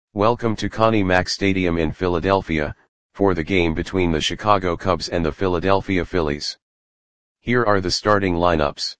Welcome to Connie Mack Stadium in Philadelphia, for the game between the Chicago Cubs and the Philadelphia Phillies. Here are the starting lineups.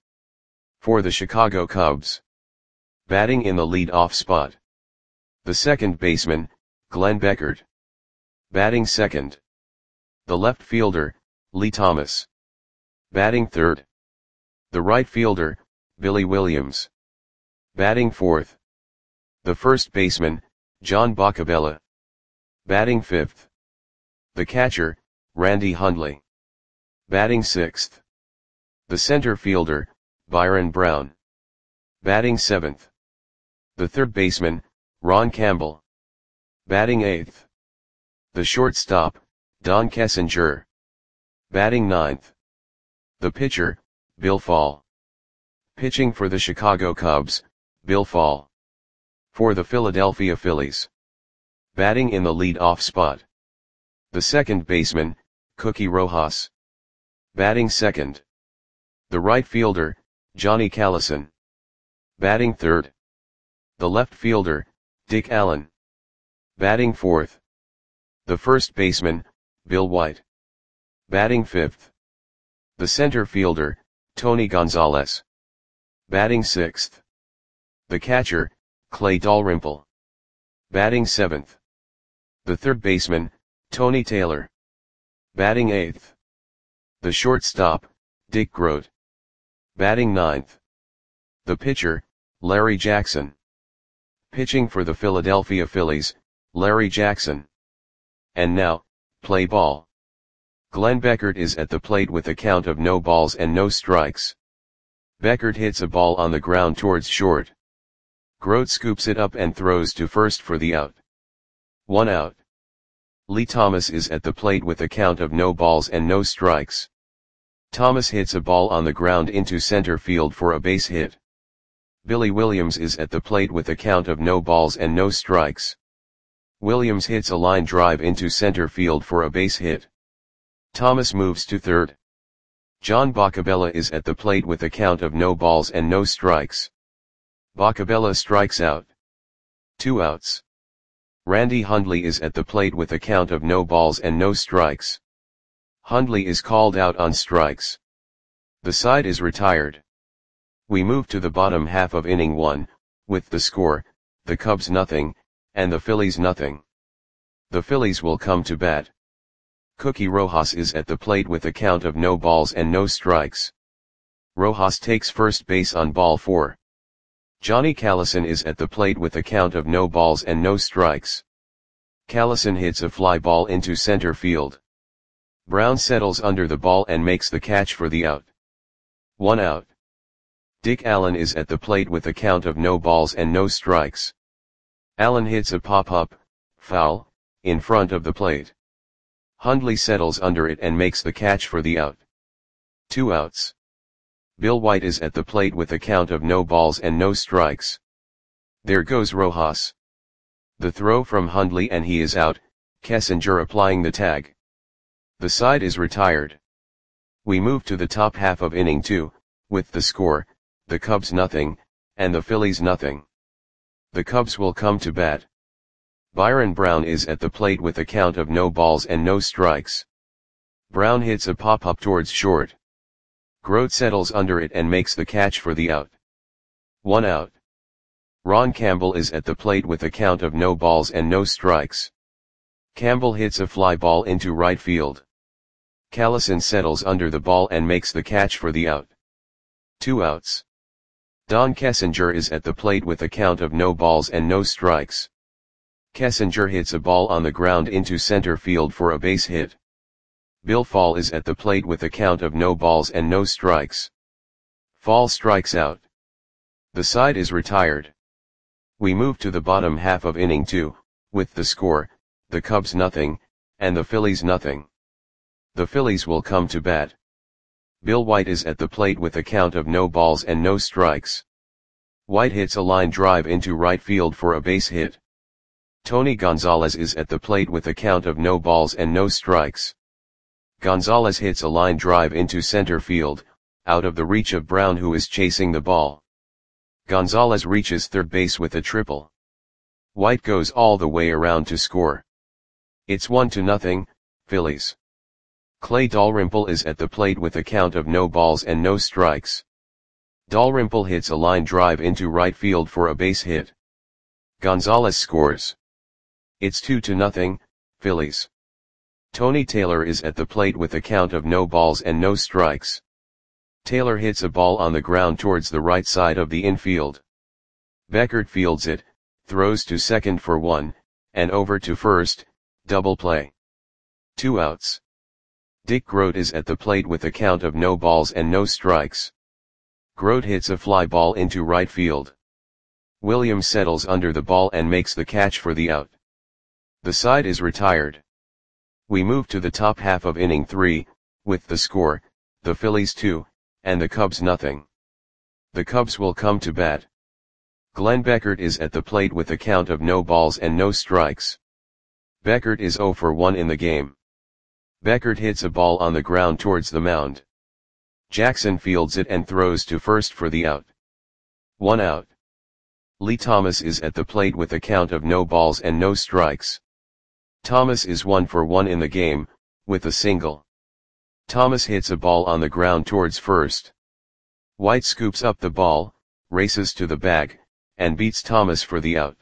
For the Chicago Cubs. Batting in the lead-off spot. The second baseman, Glenn Beckert. Batting second. The left fielder, Lee Thomas. Batting third. The right fielder, Billy Williams. Batting fourth. The first baseman, John Boccabella. Batting fifth. The catcher, Randy Hundley. Batting sixth. The center fielder, Byron Brown. Batting seventh. The third baseman, Ron Campbell. Batting eighth. The shortstop, Don Kessinger. Batting ninth. The pitcher, Bill Fall. Pitching for the Chicago Cubs, Bill Fall. For the Philadelphia Phillies. Batting in the lead-off spot. The second baseman, Cookie Rojas. Batting second. The right fielder, Johnny Callison. Batting third. The left fielder, Dick Allen. Batting fourth. The first baseman, Bill White. Batting fifth. The center fielder, Tony Gonzalez. Batting sixth. The catcher, Clay Dalrymple. Batting seventh. The third baseman, Tony Taylor. Batting eighth. The shortstop, Dick Groat. Batting ninth. The pitcher, Larry Jackson. Pitching for the Philadelphia Phillies, Larry Jackson. And now, play ball. Glenn Beckert is at the plate with a count of no balls and no strikes. Beckert hits a ball on the ground towards short. Groat scoops it up and throws to first for the out. 1 out. Lee Thomas is at the plate with a count of no balls and no strikes. Thomas hits a ball on the ground into center field for a base hit. Billy Williams is at the plate with a count of no balls and no strikes. Williams hits a line drive into center field for a base hit. Thomas moves to third. John Boccabella is at the plate with a count of no balls and no strikes. Boccabella strikes out. 2 outs. Randy Hundley is at the plate with a count of no balls and no strikes. Hundley is called out on strikes. The side is retired. We move to the bottom half of inning 1, with the score, the Cubs nothing, and the Phillies nothing. The Phillies will come to bat. Cookie Rojas is at the plate with a count of no balls and no strikes. Rojas takes first base on ball 4. Johnny Callison is at the plate with a count of no balls and no strikes. Callison hits a fly ball into center field. Brown settles under the ball and makes the catch for the out. 1 out. Dick Allen is at the plate with a count of no balls and no strikes. Allen hits a pop-up, foul, in front of the plate. Hundley settles under it and makes the catch for the out. 2 outs. Bill White is at the plate with a count of no balls and no strikes. There goes Rojas. The throw from Hundley and he is out, Kessinger applying the tag. The side is retired. We move to the top half of inning 2, with the score, the Cubs nothing, and the Phillies nothing. The Cubs will come to bat. Byron Brown is at the plate with a count of no balls and no strikes. Brown hits a pop-up towards short. Groat settles under it and makes the catch for the out. 1 out. Ron Campbell is at the plate with a count of no balls and no strikes. Campbell hits a fly ball into right field. Callison settles under the ball and makes the catch for the out. 2 outs. Don Kessinger is at the plate with a count of no balls and no strikes. Kessinger hits a ball on the ground into center field for a base hit. Bill Fall is at the plate with a count of no balls and no strikes. Fall strikes out. The side is retired. We move to the bottom half of inning 2, with the score, the Cubs nothing, and the Phillies nothing. The Phillies will come to bat. Bill White is at the plate with a count of no balls and no strikes. White hits a line drive into right field for a base hit. Tony Gonzalez is at the plate with a count of no balls and no strikes. Gonzalez hits a line drive into center field, out of the reach of Brown who is chasing the ball. Gonzalez reaches third base with a triple. White goes all the way around to score. It's 1-0, Phillies. Clay Dalrymple is at the plate with a count of no balls and no strikes. Dalrymple hits a line drive into right field for a base hit. Gonzalez scores. It's 2-0, Phillies. Tony Taylor is at the plate with a count of no balls and no strikes. Taylor hits a ball on the ground towards the right side of the infield. Beckert fields it, throws to second for 1, and over to first, double play. 2 outs. Dick Grote is at the plate with a count of no balls and no strikes. Grote hits a fly ball into right field. Williams settles under the ball and makes the catch for the out. The side is retired. We move to the top half of inning 3, with the score, the Phillies 2, and the Cubs nothing. The Cubs will come to bat. Glenn Beckert is at the plate with a count of no balls and no strikes. Beckert is 0 for 1 in the game. Beckert hits a ball on the ground towards the mound. Jackson fields it and throws to first for the out. 1 out. Lee Thomas is at the plate with a count of no balls and no strikes. Thomas is 1 for 1 in the game, with a single. Thomas hits a ball on the ground towards first. White scoops up the ball, races to the bag, and beats Thomas for the out.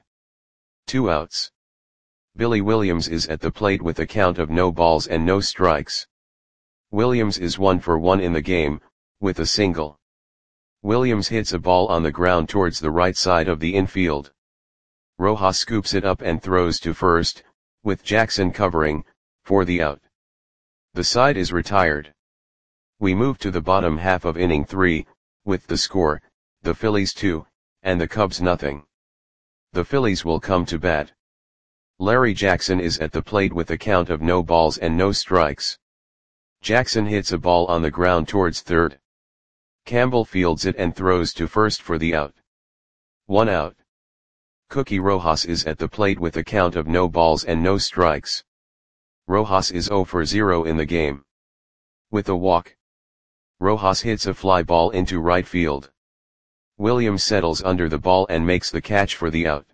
2 outs. Billy Williams is at the plate with a count of no balls and no strikes. Williams is 1 for 1 in the game, with a single. Williams hits a ball on the ground towards the right side of the infield. Rojas scoops it up and throws to first, with Jackson covering, for the out. The side is retired. We move to the bottom half of inning 3, with the score, the Phillies 2, and the Cubs nothing. The Phillies will come to bat. Larry Jackson is at the plate with a count of no balls and no strikes. Jackson hits a ball on the ground towards third. Campbell fields it and throws to first for the out. 1 out. Cookie Rojas is at the plate with a count of no balls and no strikes. Rojas is 0 for 0 in the game. With a walk. Rojas hits a fly ball into right field. Williams settles under the ball and makes the catch for the out.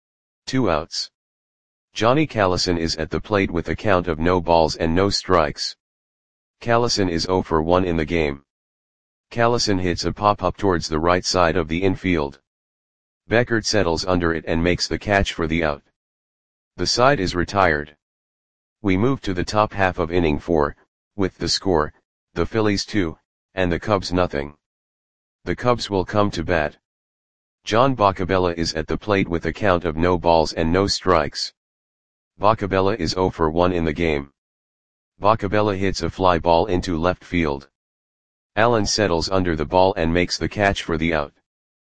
2 outs. Johnny Callison is at the plate with a count of no balls and no strikes. Callison is 0 for 1 in the game. Callison hits a pop-up towards the right side of the infield. Beckert settles under it and makes the catch for the out. The side is retired. We move to the top half of inning 4, with the score, the Phillies 2, and the Cubs nothing. The Cubs will come to bat. John Boccabella is at the plate with a count of no balls and no strikes. Boccabella is 0 for 1 in the game. Boccabella hits a fly ball into left field. Allen settles under the ball and makes the catch for the out.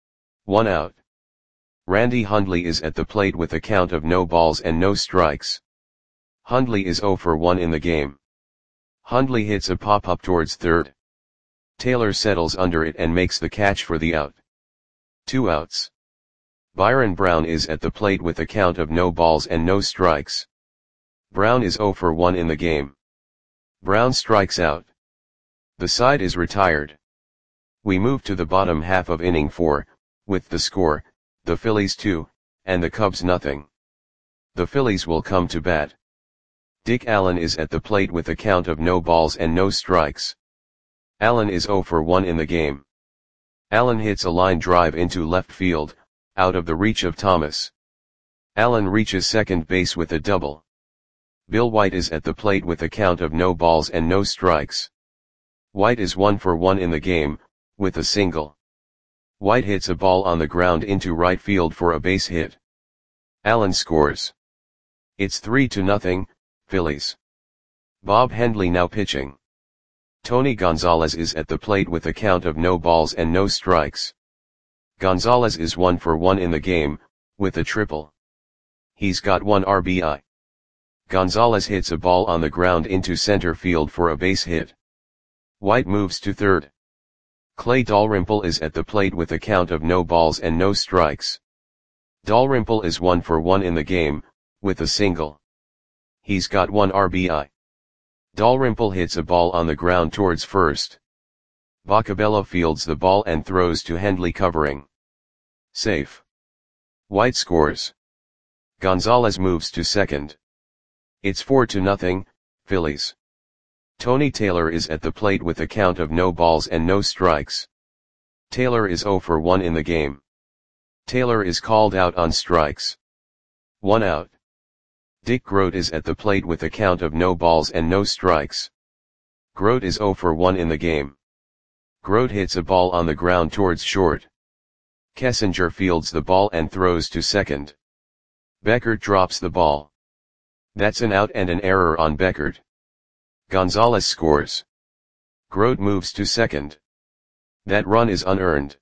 1 out. Randy Hundley is at the plate with a count of no balls and no strikes. Hundley is 0 for 1 in the game. Hundley hits a pop-up towards third. Taylor settles under it and makes the catch for the out. 2 outs. Byron Brown is at the plate with a count of no balls and no strikes. Brown is 0 for 1 in the game. Brown strikes out. The side is retired. We move to the bottom half of inning 4, with the score, the Phillies 2, and the Cubs nothing. The Phillies will come to bat. Dick Allen is at the plate with a count of no balls and no strikes. Allen is 0 for 1 in the game. Allen hits a line drive into left field, out of the reach of Thomas. Allen reaches second base with a double. Bill White is at the plate with a count of no balls and no strikes. White is 1 for 1 in the game, with a single. White hits a ball on the ground into right field for a base hit. Allen scores. It's 3-0, Phillies. Bob Hendley now pitching. Tony Gonzalez is at the plate with a count of no balls and no strikes. Gonzalez is 1 for 1 in the game, with a triple. He's got 1 RBI. Gonzalez hits a ball on the ground into center field for a base hit. White moves to third. Clay Dalrymple is at the plate with a count of no balls and no strikes. Dalrymple is 1 for 1 in the game, with a single. He's got 1 RBI. Dalrymple hits a ball on the ground towards first. Boccabella fields the ball and throws to Hendley covering. Safe. White scores. Gonzalez moves to second. It's 4-0, Phillies. Tony Taylor is at the plate with a count of no balls and no strikes. Taylor is 0 for 1 in the game. Taylor is called out on strikes. 1 out. Dick Groat is at the plate with a count of no balls and no strikes. Groat is 0 for 1 in the game. Groat hits a ball on the ground towards short. Kessinger fields the ball and throws to second. Beckert drops the ball. That's an out and an error on Beckert. Gonzalez scores. Groat moves to second. That run is unearned.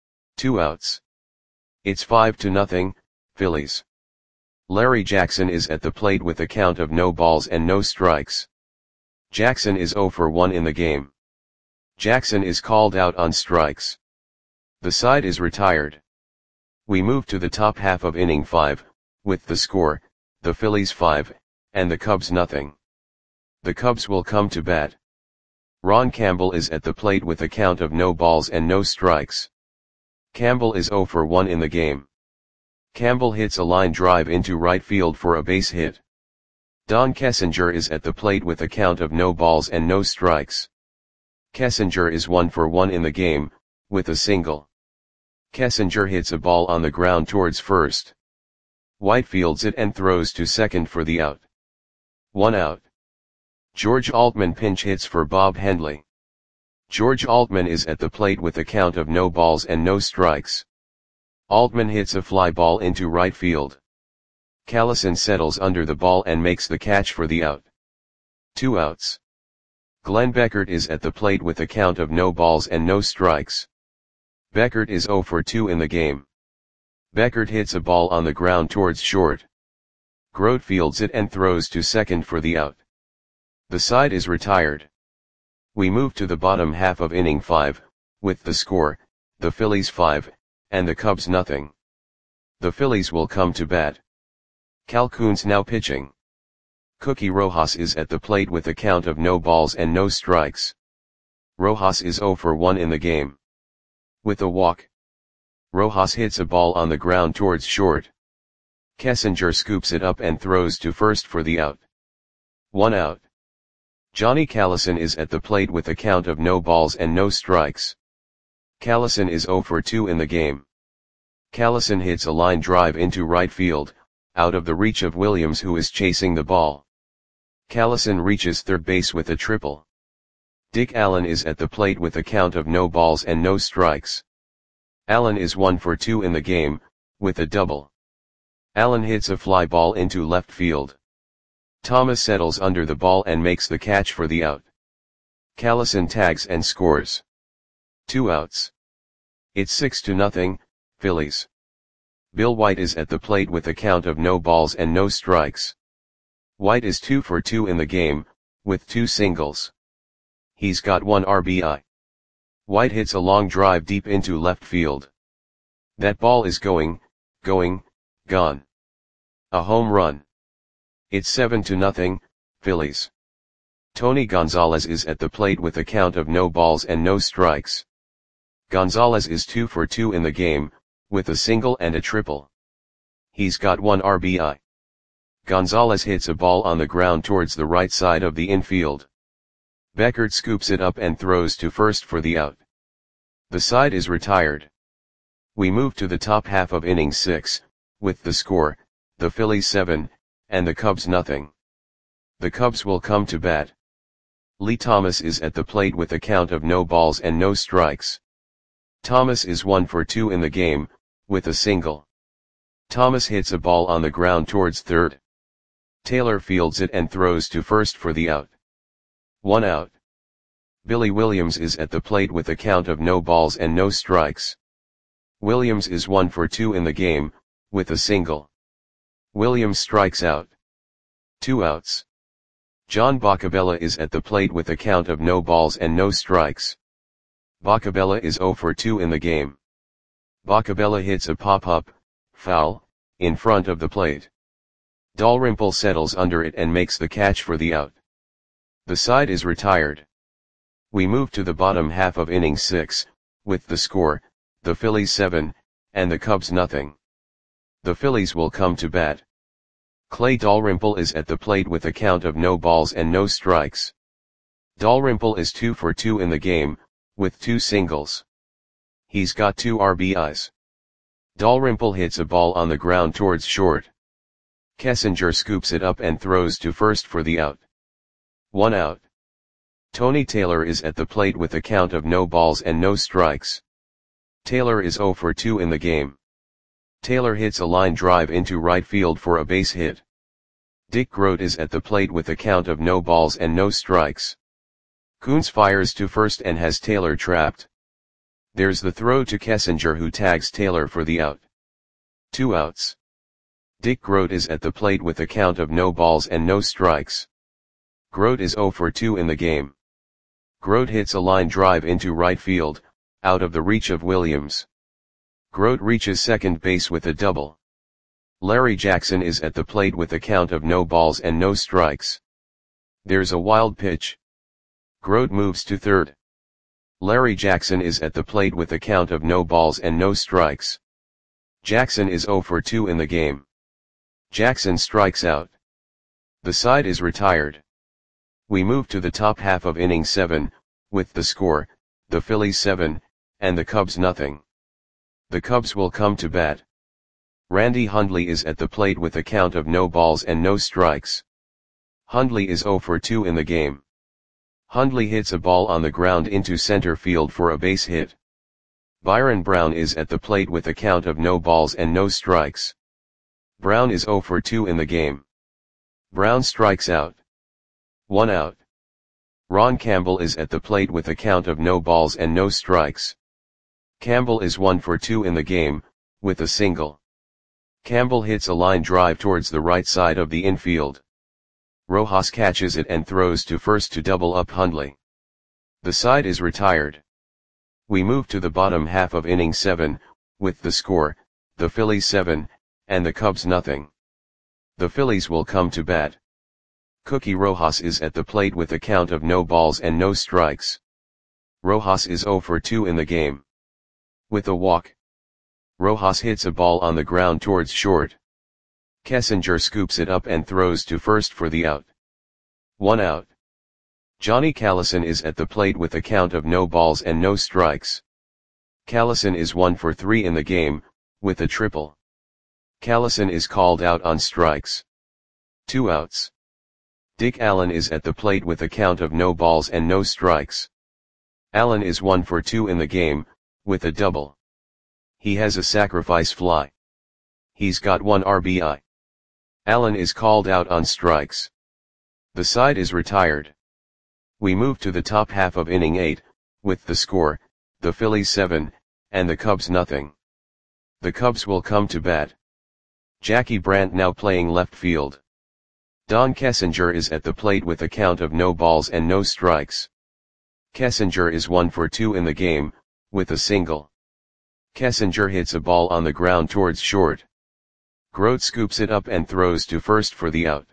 2 outs. It's 5-0, Phillies. Larry Jackson is at the plate with a count of no balls and no strikes. Jackson is 0 for 1 in the game. Jackson is called out on strikes. The side is retired. We move to the top half of inning 5, with the score, the Phillies 5, and the Cubs nothing. The Cubs will come to bat. Ron Campbell is at the plate with a count of no balls and no strikes. Campbell is 0 for 1 in the game. Campbell hits a line drive into right field for a base hit. Don Kessinger is at the plate with a count of no balls and no strikes. Kessinger is 1 for 1 in the game, with a single. Kessinger hits a ball on the ground towards first. White fields it and throws to second for the out. 1 out. George Altman pinch hits for Bob Hendley. George Altman is at the plate with a count of no balls and no strikes. Altman hits a fly ball into right field. Callison settles under the ball and makes the catch for the out. 2 outs. Glenn Beckert is at the plate with a count of no balls and no strikes. Beckert is 0 for 2 in the game. Beckert hits a ball on the ground towards short. Groat fields it and throws to second for the out. The side is retired. We move to the bottom half of inning 5, with the score, the Phillies 5, and the Cubs nothing. The Phillies will come to bat. Cal Koons now pitching. Cookie Rojas is at the plate with a count of no balls and no strikes. Rojas is 0 for 1 in the game. With a walk. Rojas hits a ball on the ground towards short. Kessinger scoops it up and throws to first for the out. 1 out. Johnny Callison is at the plate with a count of no balls and no strikes. Callison is 0 for 2 in the game. Callison hits a line drive into right field, out of the reach of Williams who is chasing the ball. Callison reaches third base with a triple. Dick Allen is at the plate with a count of no balls and no strikes. Allen is 1 for 2 in the game, with a double. Allen hits a fly ball into left field. Thomas settles under the ball and makes the catch for the out. Callison tags and scores. 2 outs. It's 6-0, Phillies. Bill White is at the plate with a count of no balls and no strikes. White is 2 for 2 in the game, with 2 singles. He's got 1 RBI. White hits a long drive deep into left field. That ball is gone. A home run. It's 7-0, Phillies. Tony Gonzalez is at the plate with a count of no balls and no strikes. Gonzalez is 2 for 2 in the game, with a single and a triple. He's got 1 RBI. Gonzalez hits a ball on the ground towards the right side of the infield. Beckert scoops it up and throws to first for the out. The side is retired. We move to the top half of inning 6, with the score, the Phillies 7, and the Cubs nothing. The Cubs will come to bat. Lee Thomas is at the plate with a count of no balls and no strikes. Thomas is 1 for 2 in the game, with a single. Thomas hits a ball on the ground towards third. Taylor fields it and throws to first for the out. 1 out. Billy Williams is at the plate with a count of no balls and no strikes. Williams is 1 for 2 in the game, with a single. Williams strikes out. 2 outs. John Boccabella is at the plate with a count of no balls and no strikes. Boccabella is 0 for 2 in the game. Boccabella hits a pop-up, foul, in front of the plate. Dalrymple settles under it and makes the catch for the out. The side is retired. We move to the bottom half of inning 6, with the score, the Phillies 7, and the Cubs nothing. The Phillies will come to bat. Clay Dalrymple is at the plate with a count of no balls and no strikes. Dalrymple is 2 for 2 in the game, with 2 singles. He's got 2 RBIs. Dalrymple hits a ball on the ground towards short. Kessinger scoops it up and throws to first for the out. 1 out. Tony Taylor is at the plate with a count of no balls and no strikes. Taylor is 0 for 2 in the game. Taylor hits a line drive into right field for a base hit. Dick Groat is at the plate with a count of no balls and no strikes. Coons fires to first and has Taylor trapped. There's the throw to Kessinger, who tags Taylor for the out. 2 outs. Dick Groat is at the plate with a count of no balls and no strikes. Groat is 0 for 2 in the game. Groat hits a line drive into right field, out of the reach of Williams. Groat reaches second base with a double. Larry Jackson is at the plate with a count of no balls and no strikes. There's a wild pitch. Groat moves to third. Larry Jackson is at the plate with a count of no balls and no strikes. Jackson is 0 for 2 in the game. Jackson strikes out. The side is retired. We move to the top half of inning 7, with the score, the Phillies 7, and the Cubs nothing. The Cubs will come to bat. Randy Hundley is at the plate with a count of no balls and no strikes. Hundley is 0 for 2 in the game. Hundley hits a ball on the ground into center field for a base hit. Byron Brown is at the plate with a count of no balls and no strikes. Brown is 0 for 2 in the game. Brown strikes out. 1 out. Ron Campbell is at the plate with a count of no balls and no strikes. Campbell is 1 for 2 in the game, with a single. Campbell hits a line drive towards the right side of the infield. Rojas catches it and throws to first to double up Hundley. The side is retired. We move to the bottom half of inning 7, with the score, the Phillies 7, and the Cubs nothing. The Phillies will come to bat. Cookie Rojas is at the plate with a count of no balls and no strikes. Rojas is 0 for 2 in the game. With a walk, Rojas hits a ball on the ground towards short. Kessinger scoops it up and throws to first for the out. 1 out. Johnny Callison is at the plate with a count of no balls and no strikes. Callison is 1 for 3 in the game, with a triple. Callison is called out on strikes. 2 outs. Dick Allen is at the plate with a count of no balls and no strikes. Allen is 1 for 2 in the game, with a double. He has a sacrifice fly. He's got 1 RBI. Allen is called out on strikes. The side is retired. We move to the top half of inning 8, with the score, the Phillies 7, and the Cubs nothing. The Cubs will come to bat. Jackie Brandt now playing left field. Don Kessinger is at the plate with a count of no balls and no strikes. Kessinger is 1 for 2 in the game, with a single. Kessinger hits a ball on the ground towards short. Groat scoops it up and throws to first for the out.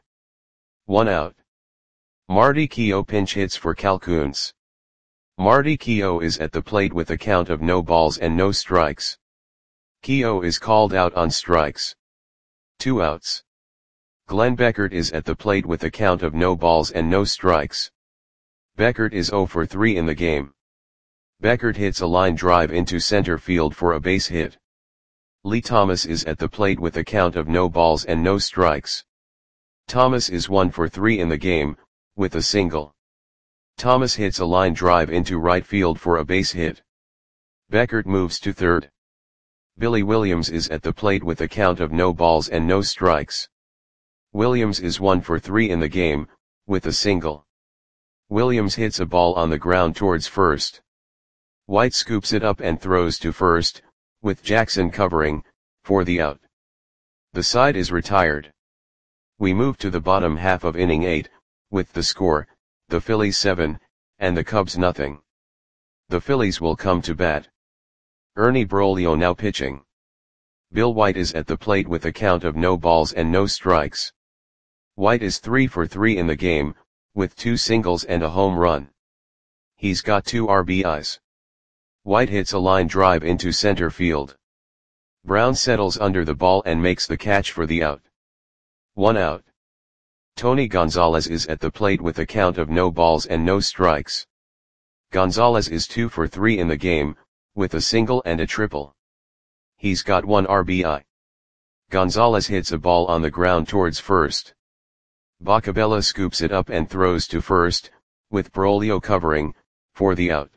1 out. Marty Keough pinch hits for Cal Koons. Marty Keough is at the plate with a count of no balls and no strikes. Keough is called out on strikes. 2 outs. Glenn Beckert is at the plate with a count of no balls and no strikes. Beckert is 0 for 3 in the game. Beckert hits a line drive into center field for a base hit. Lee Thomas is at the plate with a count of no balls and no strikes. Thomas is 1 for 3 in the game, with a single. Thomas hits a line drive into right field for a base hit. Beckert moves to third. Billy Williams is at the plate with a count of no balls and no strikes. Williams is 1 for 3 in the game, with a single. Williams hits a ball on the ground towards first. White scoops it up and throws to first, with Jackson covering, for the out. The side is retired. We move to the bottom half of inning 8, with the score, the Phillies 7, and the Cubs nothing. The Phillies will come to bat. Ernie Broglio now pitching. Bill White is at the plate with a count of no balls and no strikes. White is 3 for 3 in the game, with 2 singles and a home run. He's got 2 RBIs. White hits a line drive into center field. Brown settles under the ball and makes the catch for the out. 1 out. Tony Gonzalez is at the plate with a count of no balls and no strikes. Gonzalez is 2 for 3 in the game, with a single and a triple. He's got 1 RBI. Gonzalez hits a ball on the ground towards first. Boccabella scoops it up and throws to first, with Braulio covering, for the out.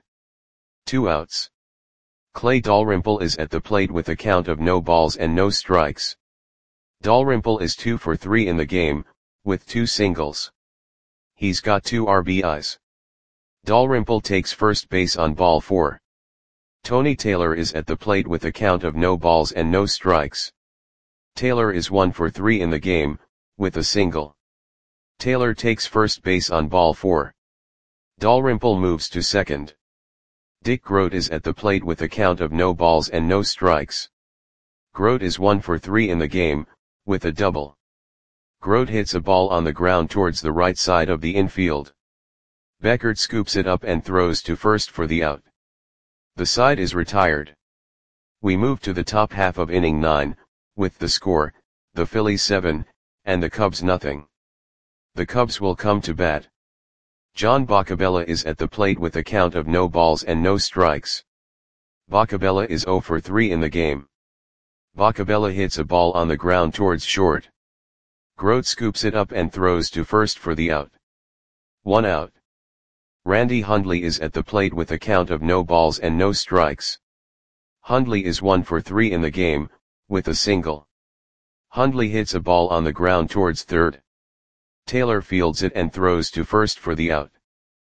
2 outs. Clay Dalrymple is at the plate with a count of no balls and no strikes. Dalrymple is 2 for 3 in the game, with 2 singles. He's got 2 RBIs. Dalrymple takes first base on ball 4. Tony Taylor is at the plate with a count of no balls and no strikes. Taylor is 1 for 3 in the game, with a single. Taylor takes first base on ball 4. Dalrymple moves to second. Dick Groat is at the plate with a count of no balls and no strikes. Groat is 1 for 3 in the game, with a double. Groat hits a ball on the ground towards the right side of the infield. Beckert scoops it up and throws to first for the out. The side is retired. We move to the top half of inning 9, with the score, the Phillies 7, and the Cubs nothing. The Cubs will come to bat. John Boccabella is at the plate with a count of no balls and no strikes. Boccabella is 0 for 3 in the game. Boccabella hits a ball on the ground towards short. Groat scoops it up and throws to first for the out. 1 out. Randy Hundley is at the plate with a count of no balls and no strikes. Hundley is 1 for 3 in the game, with a single. Hundley hits a ball on the ground towards third. Taylor fields it and throws to first for the out.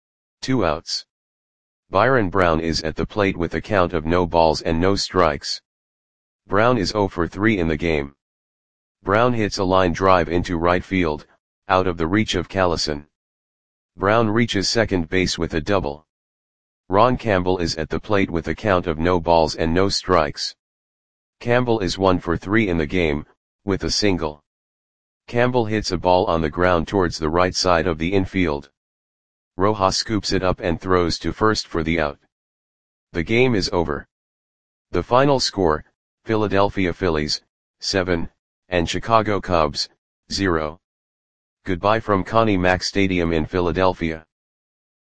2 outs. Byron Brown is at the plate with a count of no balls and no strikes. Brown is 0 for 3 in the game. Brown hits a line drive into right field, out of the reach of Callison. Brown reaches second base with a double. Ron Campbell is at the plate with a count of no balls and no strikes. Campbell is 1 for 3 in the game, with a single. Campbell hits a ball on the ground towards the right side of the infield. Rojas scoops it up and throws to first for the out. The game is over. The final score, Philadelphia Phillies, 7, and Chicago Cubs, 0. Goodbye from Connie Mack Stadium in Philadelphia.